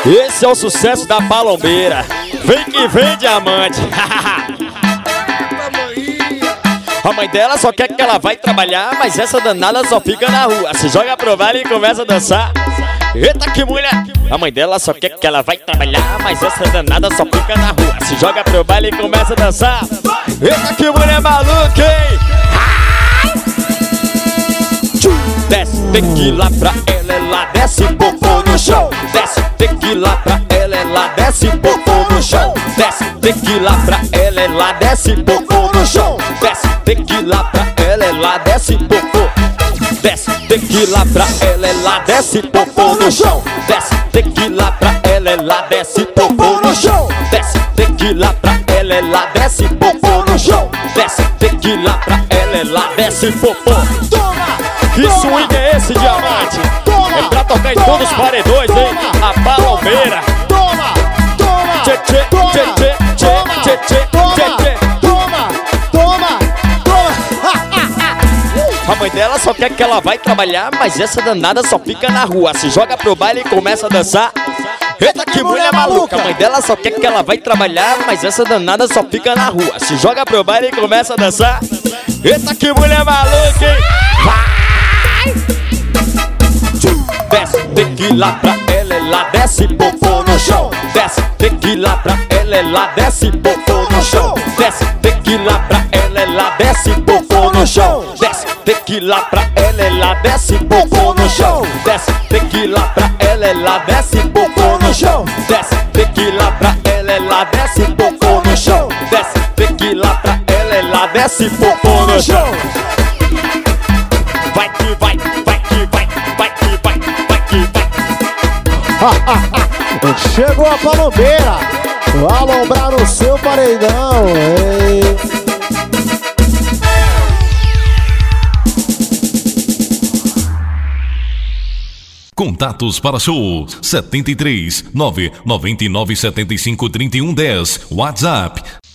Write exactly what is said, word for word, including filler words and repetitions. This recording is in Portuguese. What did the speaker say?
Esse é o sucesso da Palombeira. Vem que vem, diamante. A mãe dela só quer que ela vai trabalhar, mas essa danada só fica na rua. Se joga pro baile e começa a dançar. Eita que mulher! A mãe dela só quer que ela vai trabalhar, mas essa danada só fica na rua. Se joga pro baile e começa a dançar. Eita que mulher maluca, hein? Desce tequila pra ela, ela desce popô no chão. Desce tequila pra ela, ela desce popô no chão. Desce tequila pra ela, ela desce popô no chão. Desce tequila pra ela, ela desce popô. Desce tequila pra ela, ela desce popô no chão. Desce tequila pra ela, ela desce popô no chão. Desce tequila pra ela, ela desce popô no chão. Desce tequila pra ela, ela desce popô. Que swing é esse, diamante? É pra tocar em todos os paredões, hein? A Palombeira. Toma, toma, tchê, tchê, toma, tchê, tchê, toma, tchê, tchê, toma, tchê, tchê. toma, toma, toma. A mãe dela só quer que ela vai trabalhar, mas essa danada só fica na rua. Se joga pro baile e começa a dançar. Eita que mulher maluca! A mãe dela só quer que ela vai trabalhar, mas essa danada só fica na rua. Se joga pro baile e começa a dançar. Eita que mulher maluca, hein? Desce tequila pra ela, ela desce popô no chão. Desce tequila pra ela, ela desce popô no chão. Desce tequila pra ela, ela desce popô no chão. Desce tequila pra ela, ela desce popô no chão. Desce tequila pra ela, ela desce popô no chão. Desce tequila pra ela, ela desce popô no chão. Desce tequila pra ela, ela desce popô no chão. Vai que vai, vai que vai, vai que vai, vai que vai. Chegou a Palombeira, vai alombrar o seu paredão, hein? Contatos para shows setenta e três, nove nove nove sete cinco, três um um zero. WhatsApp